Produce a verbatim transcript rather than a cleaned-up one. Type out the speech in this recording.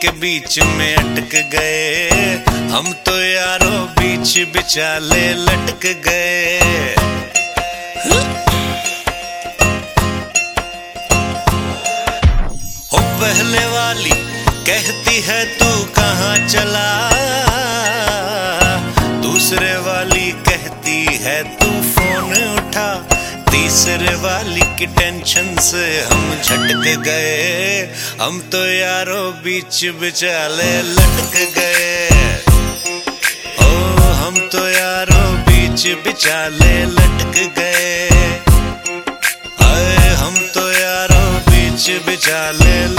के बीच में अटक गए, हम तो यारों बीच बिचाले लटक गए। हो पहले वाली कहती है तू कहाँ चला, दूसरे वाली कहती है तू फोन उठा, तीसरे वाली की टेंशन से हम झटक गए, हम तो यारों बीच बिचाले लटक गए। ओ हम तो यारों बीच बिचाले लटक गए, अरे हम तो यारों बीच बिचाले